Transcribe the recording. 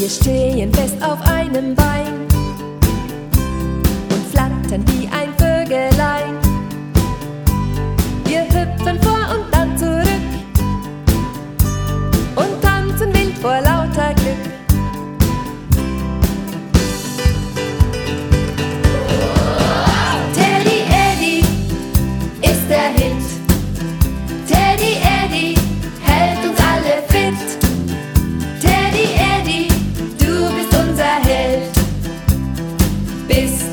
Wir stehen fest auf einem Bein und flattern wie ein Vögelein. Wir hüpfen vor und dann zurück und tanzen wild vor lauter Glück. Teddy Eddy ist der Hit. Teddy Eddy hält uns alle fit. Teddy Eddy, du bist unser Held. Bist